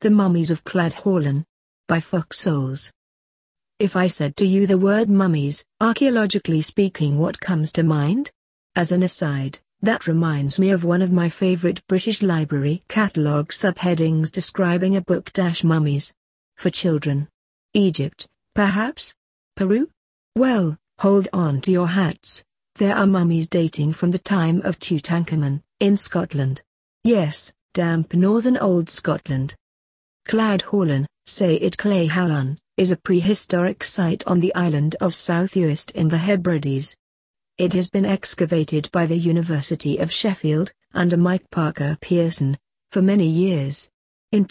The Mummies of Cladhorlan. By Fox Souls. If I said to you the word mummies, archaeologically speaking, what comes to mind? As an aside, that reminds me of one of my favorite British Library catalogue subheadings describing a book Mummies. For children. Egypt, perhaps? Peru? Well, hold on to your hats. There are mummies dating from the time of Tutankhamun, in Scotland. Yes, damp northern old Scotland. Cladhorlan, say it Clahallan, is a prehistoric site on the island of South Uist in the Hebrides. It has been excavated by the University of Sheffield, under Mike Parker Pearson, for many years. In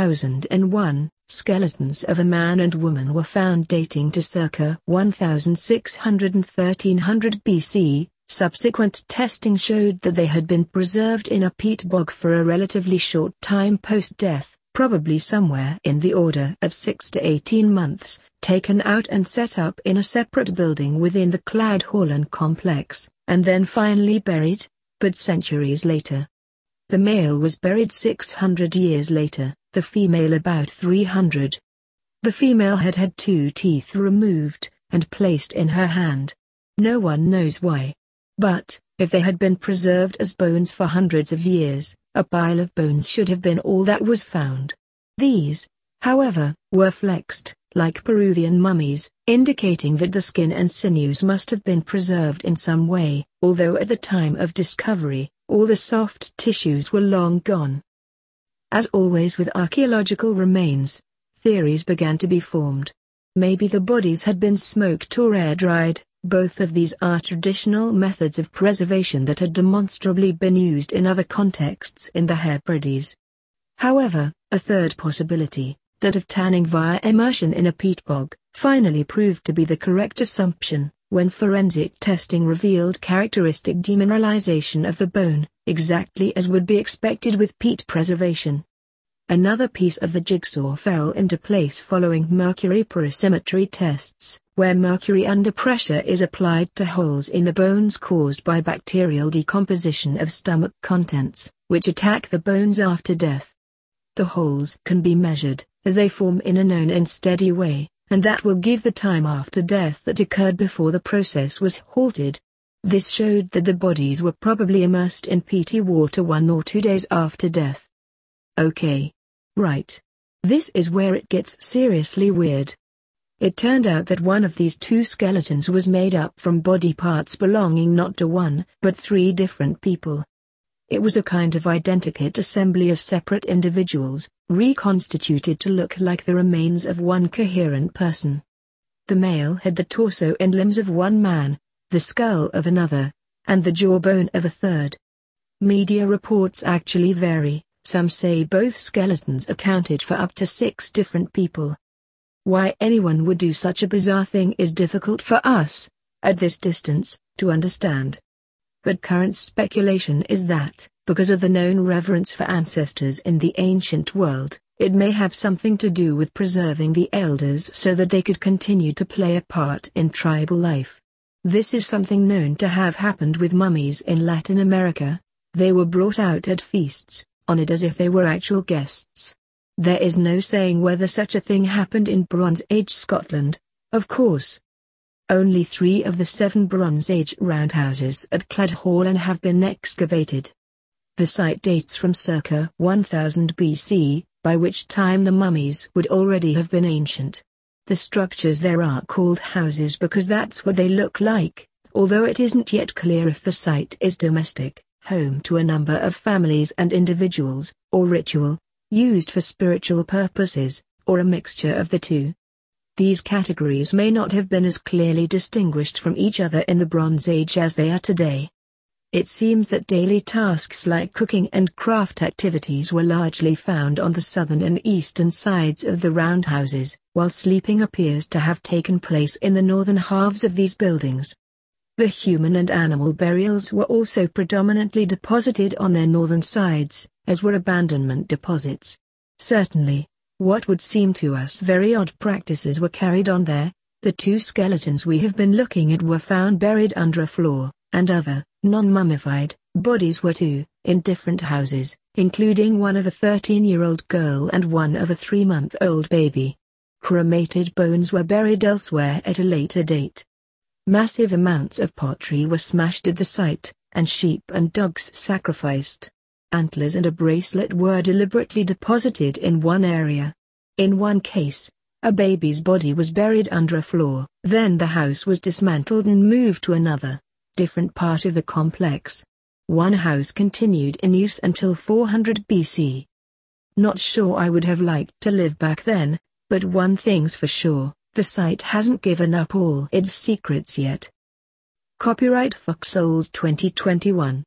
2001, skeletons of a man and woman were found dating to circa 1600 and 1300 BC. Subsequent testing showed that they had been preserved in a peat bog for a relatively short time post-death. Probably somewhere in the order of 6 to 18 months, taken out and set up in a separate building within the Cladhorlan complex, and then finally buried, but centuries later. The male was buried 600 years later, the female about 300. The female had had 2 teeth removed, and placed in her hand. No one knows why. But, if they had been preserved as bones for hundreds of years, a pile of bones should have been all that was found. These, however, were flexed, like Peruvian mummies, indicating that the skin and sinews must have been preserved in some way, although at the time of discovery, all the soft tissues were long gone. As always with archaeological remains, theories began to be formed. Maybe the bodies had been smoked or air-dried. Both of these are traditional methods of preservation that had demonstrably been used in other contexts in the Hebrides. However, a third possibility, that of tanning via immersion in a peat bog, finally proved to be the correct assumption, when forensic testing revealed characteristic demineralization of the bone, exactly as would be expected with peat preservation. Another piece of the jigsaw fell into place following mercury porosimetry tests, where mercury under pressure is applied to holes in the bones caused by bacterial decomposition of stomach contents, which attack the bones after death. The holes can be measured, as they form in a known and steady way, and that will give the time after death that occurred before the process was halted. This showed that the bodies were probably immersed in peaty water 1 or 2 days after death. Okay. Right. This is where it gets seriously weird. It turned out that one of these 2 skeletons was made up from body parts belonging not to 1, but 3 different people. It was a kind of identikit assembly of separate individuals, reconstituted to look like the remains of one coherent person. The male had the torso and limbs of one man, the skull of another, and the jawbone of a third. Media reports actually vary. Some say both skeletons accounted for up to 6 different people. Why anyone would do such a bizarre thing is difficult for us, at this distance, to understand. But current speculation is that, because of the known reverence for ancestors in the ancient world, it may have something to do with preserving the elders so that they could continue to play a part in tribal life. This is something known to have happened with mummies in Latin America. They were brought out at feasts, honored as if they were actual guests. There is no saying whether such a thing happened in Bronze Age Scotland, of course. Only 3 of the 7 Bronze Age roundhouses at Cladhorlan have been excavated. The site dates from circa 1000 BC, by which time the mummies would already have been ancient. The structures there are called houses because that's what they look like, although it isn't yet clear if the site is domestic, home to a number of families and individuals, or ritual, used for spiritual purposes, or a mixture of the two. These categories may not have been as clearly distinguished from each other in the Bronze Age as they are today. It seems that daily tasks like cooking and craft activities were largely found on the southern and eastern sides of the roundhouses, while sleeping appears to have taken place in the northern halves of these buildings. The human and animal burials were also predominantly deposited on their northern sides, as were abandonment deposits. Certainly, what would seem to us very odd practices were carried on there. The 2 skeletons we have been looking at were found buried under a floor, and other, non-mummified, bodies were too, in different houses, including one of a 13-year-old girl and one of a 3-month-old baby. Cremated bones were buried elsewhere at a later date. Massive amounts of pottery were smashed at the site, and sheep and dogs sacrificed. Antlers and a bracelet were deliberately deposited in one area. In one case, a baby's body was buried under a floor. Then the house was dismantled and moved to another, different part of the complex. One house continued in use until 400 BC. Not sure I would have liked to live back then, but one thing's for sure, the site hasn't given up all its secrets yet. Copyright Fox Souls 2021.